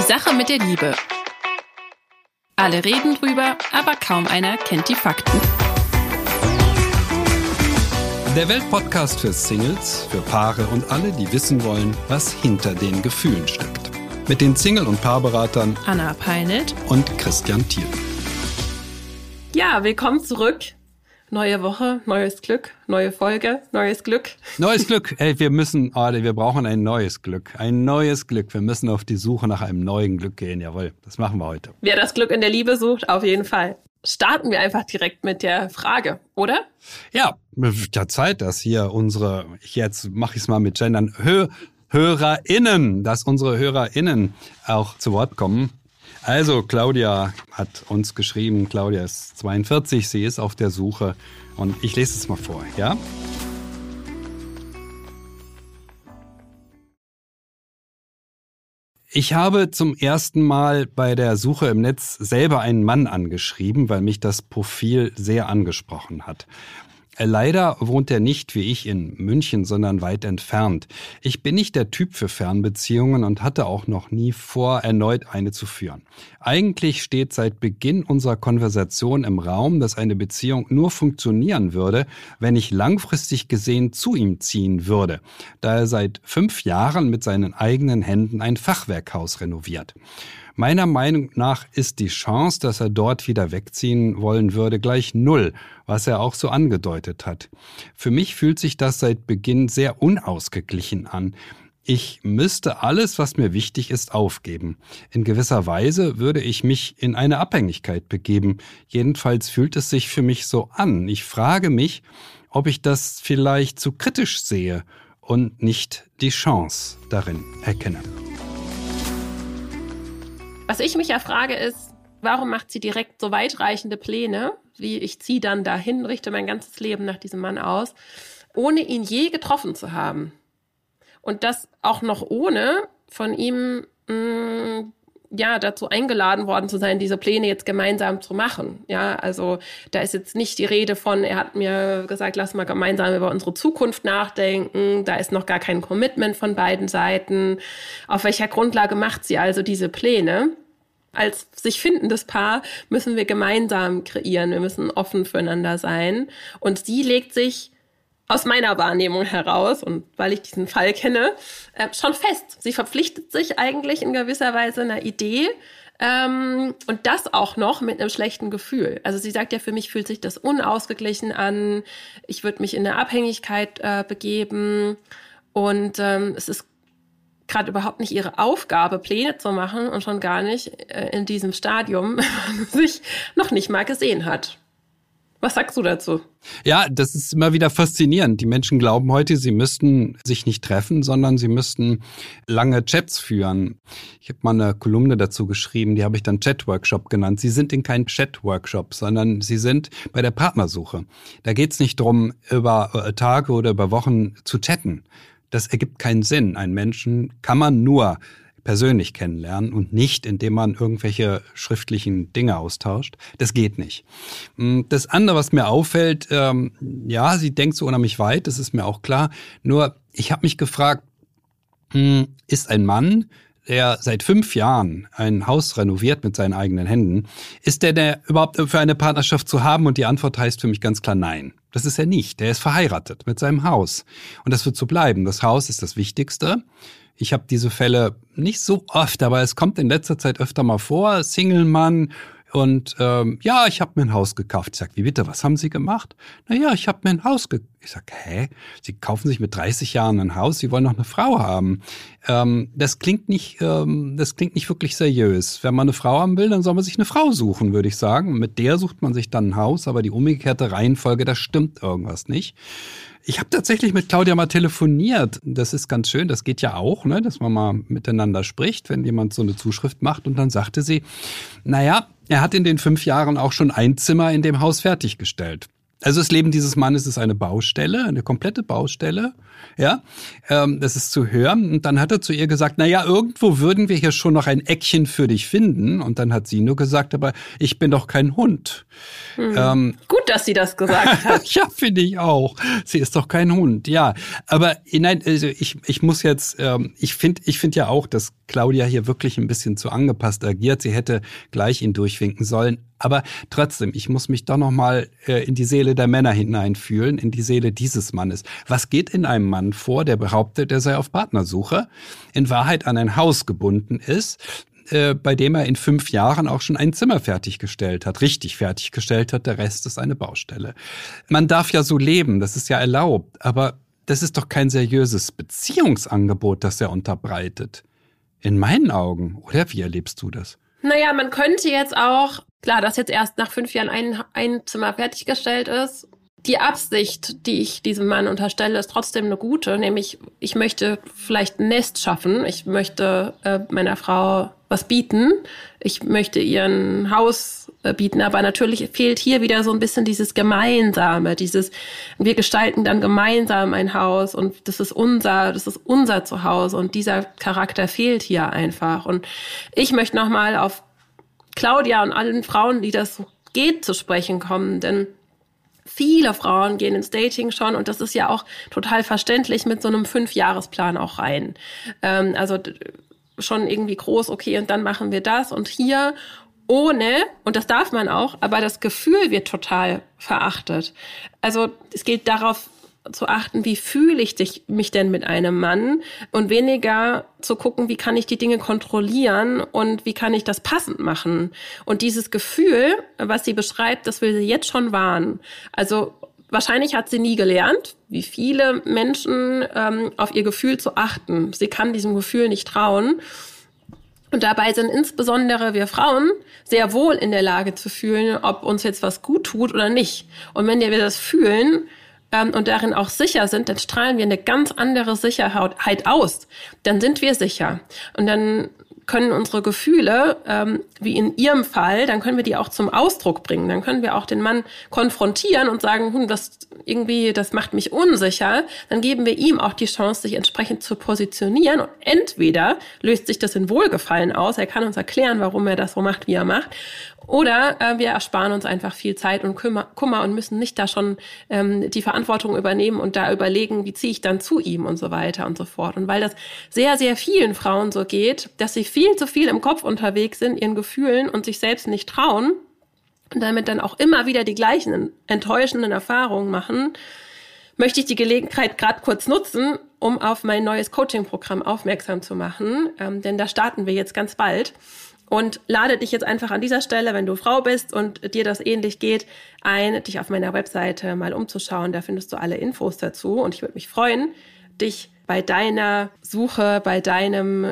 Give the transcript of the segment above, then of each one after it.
Sache mit der Liebe. Alle reden drüber, aber kaum einer kennt die Fakten. Der Weltpodcast für Singles, für Paare und alle, die wissen wollen, was hinter den Gefühlen steckt. Mit den Single- und Paarberatern Anna Peinelt und Christian Thiel. Ja, willkommen zurück. Neue Woche, neues Glück, neue Folge, neues Glück. Neues Glück. Ey, wir brauchen ein neues Glück. Ein neues Glück. Wir müssen auf die Suche nach einem neuen Glück gehen. Jawohl, das machen wir heute. Wer das Glück in der Liebe sucht, auf jeden Fall. Starten wir einfach direkt mit der Frage, oder? Ja, mit der Zeit, dass hier jetzt mache ich es mal mit Gendern, HörerInnen, dass unsere HörerInnen auch zu Wort kommen. Also Claudia hat uns geschrieben, Claudia ist 42, sie ist auf der Suche und ich lese es mal vor, ja? Ich habe zum ersten Mal bei der Suche im Netz selber einen Mann angeschrieben, weil mich das Profil sehr angesprochen hat. Leider wohnt er nicht wie ich in München, sondern weit entfernt. Ich bin nicht der Typ für Fernbeziehungen und hatte auch noch nie vor, erneut eine zu führen. Eigentlich steht seit Beginn unserer Konversation im Raum, dass eine Beziehung nur funktionieren würde, wenn ich langfristig gesehen zu ihm ziehen würde, da er seit 5 Jahren mit seinen eigenen Händen ein Fachwerkhaus renoviert. Meiner Meinung nach ist die Chance, dass er dort wieder wegziehen wollen würde, gleich 0, was er auch so angedeutet hat. Für mich fühlt sich das seit Beginn sehr unausgeglichen an. Ich müsste alles, was mir wichtig ist, aufgeben. In gewisser Weise würde ich mich in eine Abhängigkeit begeben. Jedenfalls fühlt es sich für mich so an. Ich frage mich, ob ich das vielleicht zu kritisch sehe und nicht die Chance darin erkenne. Was ich mich ja frage ist, warum macht sie direkt so weitreichende Pläne, wie ich ziehe dann dahin, richte mein ganzes Leben nach diesem Mann aus, ohne ihn je getroffen zu haben. Und das auch noch ohne von ihm dazu eingeladen worden zu sein, diese Pläne jetzt gemeinsam zu machen. Ja, also da ist jetzt nicht die Rede von, er hat mir gesagt, lass mal gemeinsam über unsere Zukunft nachdenken. Da ist noch gar kein Commitment von beiden Seiten. Auf welcher Grundlage macht sie also diese Pläne? Als sich findendes Paar müssen wir gemeinsam kreieren. Wir müssen offen füreinander sein. Und sie legt sich aus meiner Wahrnehmung heraus, und weil ich diesen Fall kenne, schon fest. Sie verpflichtet sich eigentlich in gewisser Weise einer Idee und das auch noch mit einem schlechten Gefühl. Also sie sagt ja, für mich fühlt sich das unausgeglichen an, ich würde mich in eine Abhängigkeit begeben und es ist gerade überhaupt nicht ihre Aufgabe, Pläne zu machen und schon gar nicht in diesem Stadium, wenn man sich noch nicht mal gesehen hat. Was sagst du dazu? Ja, das ist immer wieder faszinierend. Die Menschen glauben heute, sie müssten sich nicht treffen, sondern sie müssten lange Chats führen. Ich habe mal eine Kolumne dazu geschrieben, die habe ich dann Chat-Workshop genannt. Sie sind in keinem Chat-Workshop, sondern sie sind bei der Partnersuche. Da geht es nicht darum, über Tage oder über Wochen zu chatten. Das ergibt keinen Sinn. Einen Menschen kann man nur persönlich kennenlernen und nicht, indem man irgendwelche schriftlichen Dinge austauscht. Das geht nicht. Das andere, was mir auffällt, sie denkt so unheimlich weit, das ist mir auch klar. Nur, ich habe mich gefragt, ist ein Mann, der seit 5 Jahren ein Haus renoviert mit seinen eigenen Händen, ist der überhaupt für eine Partnerschaft zu haben? Und die Antwort heißt für mich ganz klar nein. Das ist er nicht. Der ist verheiratet mit seinem Haus. Und das wird so bleiben. Das Haus ist das Wichtigste. Ich habe diese Fälle nicht so oft, aber es kommt in letzter Zeit öfter mal vor. Single-Mann und ich habe mir ein Haus gekauft. Ich sag, wie bitte, was haben Sie gemacht? Naja, ich habe mir ein Haus gekauft. Ich sag, Sie kaufen sich mit 30 Jahren ein Haus, Sie wollen noch eine Frau haben. Das klingt nicht wirklich seriös. Wenn man eine Frau haben will, dann soll man sich eine Frau suchen, würde ich sagen. Mit der sucht man sich dann ein Haus, aber die umgekehrte Reihenfolge, da stimmt irgendwas nicht. Ich habe tatsächlich mit Claudia mal telefoniert. Das ist ganz schön, das geht ja auch, ne, dass man mal miteinander spricht, wenn jemand so eine Zuschrift macht. Und dann sagte sie, er hat in den 5 Jahren auch schon ein Zimmer in dem Haus fertiggestellt. Also das Leben dieses Mannes ist eine Baustelle, eine komplette Baustelle. Ja, das ist zu hören. Und dann hat er zu ihr gesagt, na ja, irgendwo würden wir hier schon noch ein Eckchen für dich finden. Und dann hat sie nur gesagt, aber ich bin doch kein Hund. Gut, dass sie das gesagt hat. Ja, finde ich auch. Sie ist doch kein Hund. Ja, aber nein, also ich muss jetzt, ich finde ja auch, dass Claudia hier wirklich ein bisschen zu angepasst agiert. Sie hätte gleich ihn durchwinken sollen. Aber trotzdem, ich muss mich doch noch mal in die Seele der Männer hineinfühlen, in die Seele dieses Mannes. Was geht in einem Mann vor, der behauptet, er sei auf Partnersuche, in Wahrheit an ein Haus gebunden ist, bei dem er in 5 Jahren auch schon ein Zimmer fertiggestellt hat, richtig fertiggestellt hat, der Rest ist eine Baustelle. Man darf ja so leben, das ist ja erlaubt, aber das ist doch kein seriöses Beziehungsangebot, das er unterbreitet. In meinen Augen, oder wie erlebst du das? Naja, man könnte jetzt auch, klar, dass jetzt erst nach 5 Jahren ein Zimmer fertiggestellt ist. Die Absicht, die ich diesem Mann unterstelle, ist trotzdem eine gute, nämlich ich möchte vielleicht ein Nest schaffen, ich möchte meiner Frau was bieten, ich möchte ihr ein Haus bieten, aber natürlich fehlt hier wieder so ein bisschen dieses Gemeinsame, wir gestalten dann gemeinsam ein Haus und das ist unser Zuhause und dieser Charakter fehlt hier einfach. Und ich möchte nochmal auf Claudia und allen Frauen, die das so geht, zu sprechen kommen, denn viele Frauen gehen ins Dating schon und das ist ja auch total verständlich mit so einem 5-Jahresplan auch rein. Also schon irgendwie groß, okay, und dann machen wir das und hier ohne, und das darf man auch, aber das Gefühl wird total verachtet. Also es geht darauf zu achten, wie fühle ich mich denn mit einem Mann und weniger zu gucken, wie kann ich die Dinge kontrollieren und wie kann ich das passend machen. Und dieses Gefühl, was sie beschreibt, das will sie jetzt schon wahren. Also wahrscheinlich hat sie nie gelernt, wie viele Menschen, auf ihr Gefühl zu achten. Sie kann diesem Gefühl nicht trauen. Und dabei sind insbesondere wir Frauen sehr wohl in der Lage zu fühlen, ob uns jetzt was gut tut oder nicht. Und wenn wir das fühlen, und darin auch sicher sind, dann strahlen wir eine ganz andere Sicherheit aus. Dann sind wir sicher. Und dann können unsere Gefühle, wie in ihrem Fall, dann können wir die auch zum Ausdruck bringen. Dann können wir auch den Mann konfrontieren und sagen, das macht mich unsicher. Dann geben wir ihm auch die Chance, sich entsprechend zu positionieren. Und entweder löst sich das in Wohlgefallen aus, er kann uns erklären, warum er das so macht, wie er macht. Oder wir ersparen uns einfach viel Zeit und Kummer und müssen nicht da schon die Verantwortung übernehmen und da überlegen, wie ziehe ich dann zu ihm und so weiter und so fort. Und weil das sehr, sehr vielen Frauen so geht, dass sie viel zu viel im Kopf unterwegs sind, ihren Gefühlen und sich selbst nicht trauen und damit dann auch immer wieder die gleichen enttäuschenden Erfahrungen machen, möchte ich die Gelegenheit gerade kurz nutzen, um auf mein neues Coaching-Programm aufmerksam zu machen. Denn da starten wir jetzt ganz bald. Und lade dich jetzt einfach an dieser Stelle, wenn du Frau bist und dir das ähnlich geht, ein, dich auf meiner Webseite mal umzuschauen. Da findest du alle Infos dazu. Und ich würde mich freuen, dich bei deiner Suche, bei deinem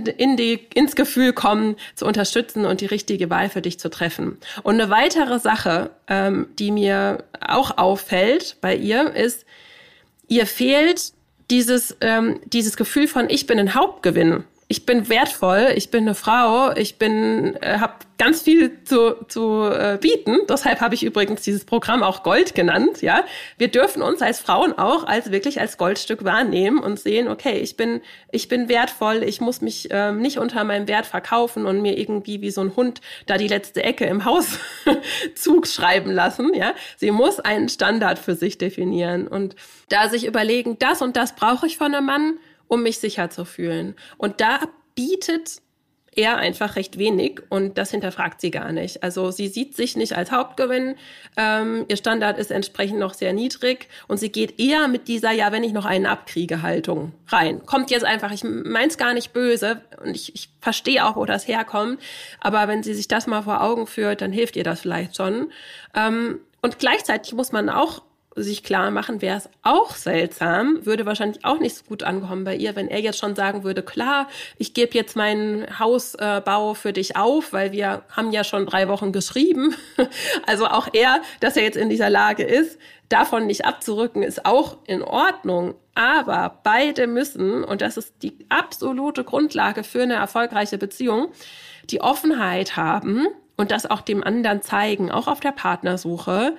ins Gefühl kommen zu unterstützen und die richtige Wahl für dich zu treffen. Und eine weitere Sache, die mir auch auffällt bei ihr, ist, ihr fehlt dieses Gefühl von, ich bin ein Hauptgewinn. Ich bin wertvoll, ich bin eine Frau, habe ganz viel zu bieten. Deshalb habe ich übrigens dieses Programm auch Gold genannt. Ja, wir dürfen uns als Frauen auch wirklich als Goldstück wahrnehmen und sehen, okay, ich bin wertvoll, ich muss mich nicht unter meinem Wert verkaufen und mir irgendwie wie so ein Hund da die letzte Ecke im Haus zuschreiben lassen. Ja, sie muss einen Standard für sich definieren und da sich überlegen, das und das brauche ich von einem Mann, um mich sicher zu fühlen. Und da bietet er einfach recht wenig und das hinterfragt sie gar nicht. Also sie sieht sich nicht als Hauptgewinn, ihr Standard ist entsprechend noch sehr niedrig und sie geht eher mit dieser, ja, wenn ich noch einen abkriege, Haltung rein. Kommt jetzt einfach, ich mein's gar nicht böse und ich verstehe auch, wo das herkommt, aber wenn sie sich das mal vor Augen führt, dann hilft ihr das vielleicht schon. Und gleichzeitig muss man auch sich klar machen, wäre es auch seltsam, würde wahrscheinlich auch nicht so gut ankommen bei ihr, wenn er jetzt schon sagen würde, klar, ich gebe jetzt meinen Hausbau für dich auf, weil wir haben ja schon 3 Wochen geschrieben. Also auch er, dass er jetzt in dieser Lage ist, davon nicht abzurücken, ist auch in Ordnung. Aber beide müssen, und das ist die absolute Grundlage für eine erfolgreiche Beziehung, die Offenheit haben und das auch dem anderen zeigen, auch auf der Partnersuche,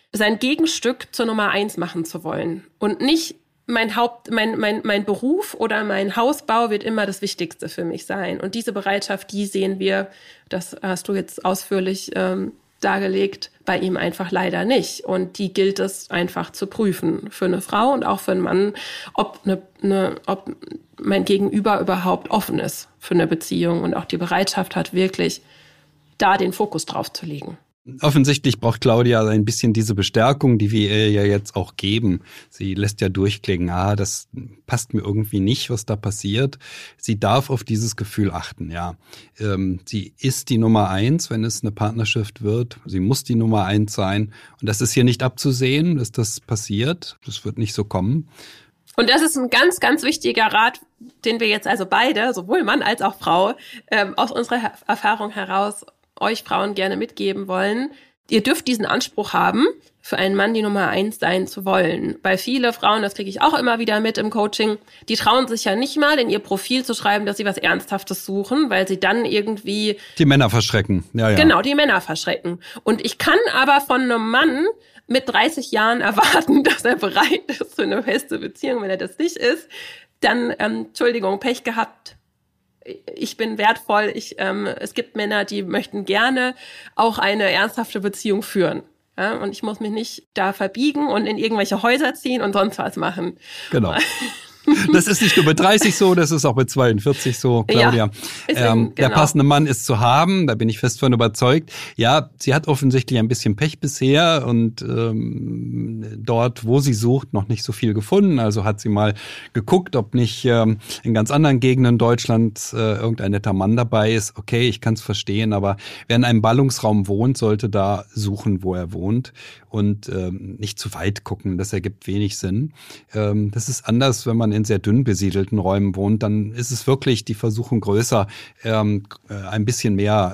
sein Gegenstück zur Nummer 1 machen zu wollen und nicht mein Beruf oder mein Hausbau wird immer das Wichtigste für mich sein. Und diese Bereitschaft, die sehen wir, das hast du jetzt ausführlich dargelegt, bei ihm einfach leider nicht. Und die gilt es einfach zu prüfen für eine Frau und auch für einen Mann, ob ob mein Gegenüber überhaupt offen ist für eine Beziehung und auch die Bereitschaft hat, wirklich da den Fokus drauf zu legen. Offensichtlich braucht Claudia ein bisschen diese Bestärkung, die wir ihr ja jetzt auch geben. Sie lässt ja durchklingen, das passt mir irgendwie nicht, was da passiert. Sie darf auf dieses Gefühl achten, ja. Sie ist die Nummer 1, wenn es eine Partnerschaft wird. Sie muss die Nummer 1 sein. Und das ist hier nicht abzusehen, dass das passiert. Das wird nicht so kommen. Und das ist ein ganz, ganz wichtiger Rat, den wir jetzt also beide, sowohl Mann als auch Frau, aus unserer Erfahrung heraus euch Frauen gerne mitgeben wollen. Ihr dürft diesen Anspruch haben, für einen Mann die Nummer 1 sein zu wollen. Bei viele Frauen, das kriege ich auch immer wieder mit im Coaching, die trauen sich ja nicht mal in ihr Profil zu schreiben, dass sie was Ernsthaftes suchen, weil sie dann irgendwie... Die Männer verschrecken. Ja. Genau, die Männer verschrecken. Und ich kann aber von einem Mann mit 30 Jahren erwarten, dass er bereit ist für eine feste Beziehung. Wenn er das nicht ist, dann, Entschuldigung, Pech gehabt. Ich bin wertvoll. Es gibt Männer, die möchten gerne auch eine ernsthafte Beziehung führen. Ja, und ich muss mich nicht da verbiegen und in irgendwelche Häuser ziehen und sonst was machen. Genau. Das ist nicht nur mit 30 so, das ist auch mit 42 so, Claudia. Ja, genau. Der passende Mann ist zu haben, da bin ich fest von überzeugt. Ja, sie hat offensichtlich ein bisschen Pech bisher und dort, wo sie sucht, noch nicht so viel gefunden. Also hat sie mal geguckt, ob nicht in ganz anderen Gegenden Deutschlands irgendein netter Mann dabei ist. Okay, ich kann es verstehen, aber wer in einem Ballungsraum wohnt, sollte da suchen, wo er wohnt und nicht zu weit gucken. Das ergibt wenig Sinn. Das ist anders, wenn man in sehr dünn besiedelten Räumen wohnt, dann ist es wirklich die Versuchung größer, ein bisschen mehr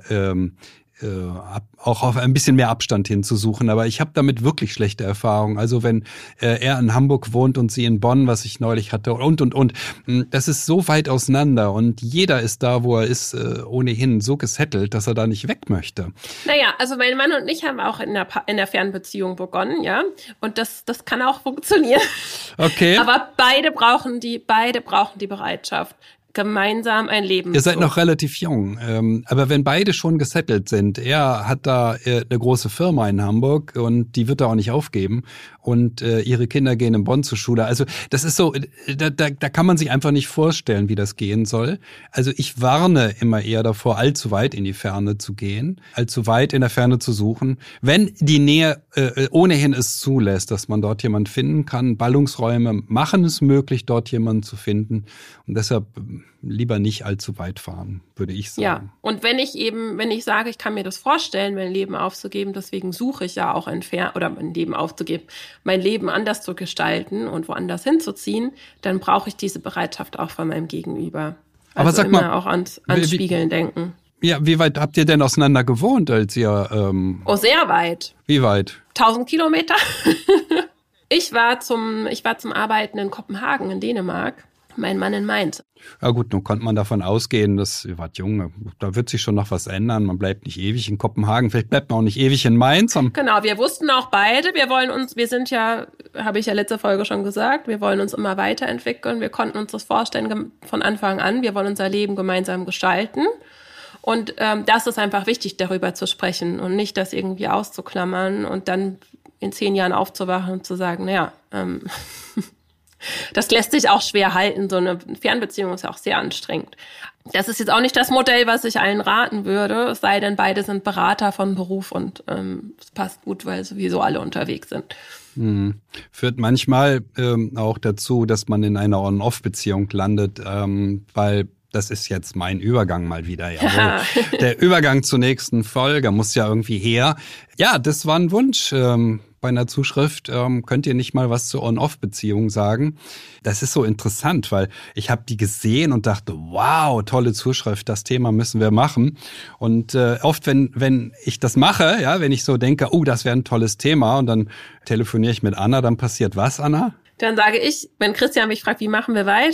auch auf ein bisschen mehr Abstand hinzusuchen. Aber ich habe damit wirklich schlechte Erfahrungen. Also wenn er in Hamburg wohnt und sie in Bonn, was ich neulich hatte, und. Das ist so weit auseinander und jeder ist da, wo er ist, ohnehin so gesettelt, dass er da nicht weg möchte. Naja, also mein Mann und ich haben auch in der Fernbeziehung begonnen, ja. Und das kann auch funktionieren. Okay. Aber beide brauchen die Bereitschaft, gemeinsam ein Leben. Ihr seid noch relativ jung, aber wenn beide schon gesettelt sind, er hat da eine große Firma in Hamburg und die wird er auch nicht aufgeben und ihre Kinder gehen in Bonn zur Schule. Also das ist so, da kann man sich einfach nicht vorstellen, wie das gehen soll. Also ich warne immer eher davor, allzu weit in die Ferne zu gehen, allzu weit in der Ferne zu suchen. Wenn die Nähe ohnehin es zulässt, dass man dort jemanden finden kann, Ballungsräume machen es möglich, dort jemanden zu finden und deshalb lieber nicht allzu weit fahren, würde ich sagen. Ja, und wenn ich sage, ich kann mir das vorstellen, mein Leben aufzugeben, deswegen suche ich ja auch mein Leben anders zu gestalten und woanders hinzuziehen, dann brauche ich diese Bereitschaft auch von meinem Gegenüber. Also aber sag immer mal, auch ans Spiegeln denken. Ja, wie weit habt ihr denn auseinander gewohnt, als ihr... sehr weit. Wie weit? 1000 Kilometer. Ich war zum Arbeiten in Kopenhagen in Dänemark. Mein Mann in Mainz. Ja gut, nun konnte man davon ausgehen, dass ihr wart jung, da wird sich schon noch was ändern. Man bleibt nicht ewig in Kopenhagen, vielleicht bleibt man auch nicht ewig in Mainz. Genau, wir wussten auch beide, wir sind ja, habe ich ja letzte Folge schon gesagt, wir wollen uns immer weiterentwickeln. Wir konnten uns das vorstellen von Anfang an. Wir wollen unser Leben gemeinsam gestalten. Und das ist einfach wichtig, darüber zu sprechen und nicht das irgendwie auszuklammern und dann in 10 Jahren aufzuwachen und zu sagen, naja, das lässt sich auch schwer halten. So eine Fernbeziehung ist ja auch sehr anstrengend. Das ist jetzt auch nicht das Modell, was ich allen raten würde, es sei denn, beide sind Berater von Beruf und es passt gut, weil sowieso alle unterwegs sind. Führt manchmal auch dazu, dass man in einer On-Off-Beziehung landet, weil das ist jetzt mein Übergang mal wieder. Jawohl. Der Übergang zur nächsten Folge muss ja irgendwie her. Ja, das war ein Wunsch. Bei einer Zuschrift könnt ihr nicht mal was zur On-Off-Beziehung sagen. Das ist so interessant, weil ich habe die gesehen und dachte, wow, tolle Zuschrift, das Thema müssen wir machen. Und oft, wenn ich das mache, ja, wenn ich so denke, oh, das wäre ein tolles Thema und dann telefoniere ich mit Anna, dann passiert was, Anna? Dann sage ich, wenn Christian mich fragt, wie machen wir weiter,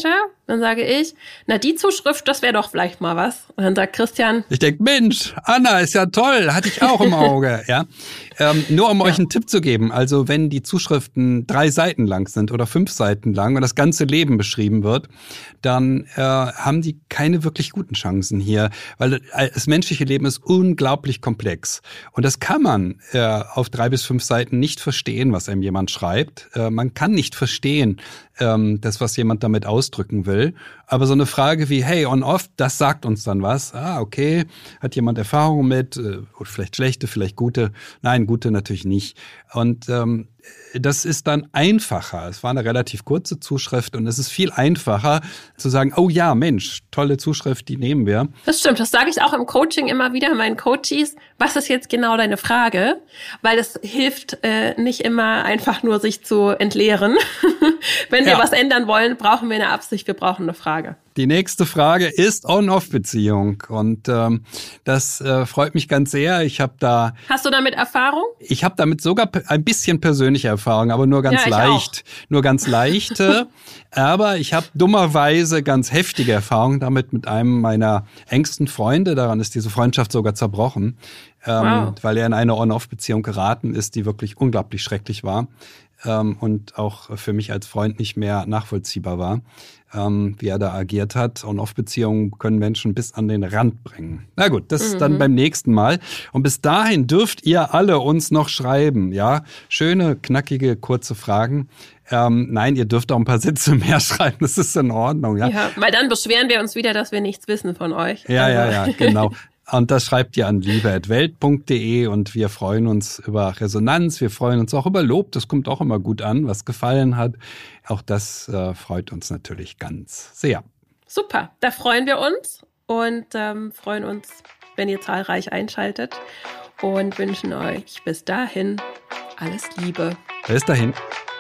Dann sage ich, na die Zuschrift, das wäre doch vielleicht mal was. Und dann sagt Christian, ich denke, Mensch, Anna ist ja toll, hatte ich auch im Auge. Ja. Nur um euch einen Tipp zu geben, also wenn die Zuschriften 3 Seiten lang sind oder 5 Seiten lang und das ganze Leben beschrieben wird, dann haben die keine wirklich guten Chancen hier, weil das menschliche Leben ist unglaublich komplex. Und das kann man auf 3 bis 5 Seiten nicht verstehen, was einem jemand schreibt. Man kann nicht verstehen, das, was jemand damit ausdrücken will. Aber so eine Frage wie, hey, on-off, das sagt uns dann was. Okay, hat jemand Erfahrung mit, oder vielleicht schlechte, vielleicht gute. Nein, gute natürlich nicht. Und das ist dann einfacher. Es war eine relativ kurze Zuschrift und es ist viel einfacher zu sagen, oh ja, Mensch, tolle Zuschrift, die nehmen wir. Das stimmt, das sage ich auch im Coaching immer wieder meinen Coaches. Was ist jetzt genau deine Frage? Weil es hilft nicht immer einfach nur sich zu entleeren. Wenn wir was ändern wollen, brauchen wir eine Absicht, wir brauchen eine Frage. Die nächste Frage ist On-Off-Beziehung und das freut mich ganz sehr. Hast du damit Erfahrung? Ich habe damit sogar ein bisschen persönliche Erfahrung, aber nur ganz leicht. Nur ganz leichte. Aber ich habe dummerweise ganz heftige Erfahrungen damit mit einem meiner engsten Freunde. Daran ist diese Freundschaft sogar zerbrochen, weil er in eine On-Off-Beziehung geraten ist, die wirklich unglaublich schrecklich war. Und auch für mich als Freund nicht mehr nachvollziehbar war, wie er da agiert hat. On-Off-Beziehungen können Menschen bis an den Rand bringen. Na gut, das ist dann beim nächsten Mal. Und bis dahin dürft ihr alle uns noch schreiben, ja? Schöne, knackige, kurze Fragen. Nein, ihr dürft auch ein paar Sätze mehr schreiben, das ist in Ordnung. Ja, weil dann beschweren wir uns wieder, dass wir nichts wissen von euch. Ja, genau. Und das schreibt ihr an liebe@welt.de und wir freuen uns über Resonanz, wir freuen uns auch über Lob, das kommt auch immer gut an, was gefallen hat. Auch das freut uns natürlich ganz sehr. Super, da freuen wir uns und freuen uns, wenn ihr zahlreich einschaltet und wünschen euch bis dahin alles Liebe. Bis dahin.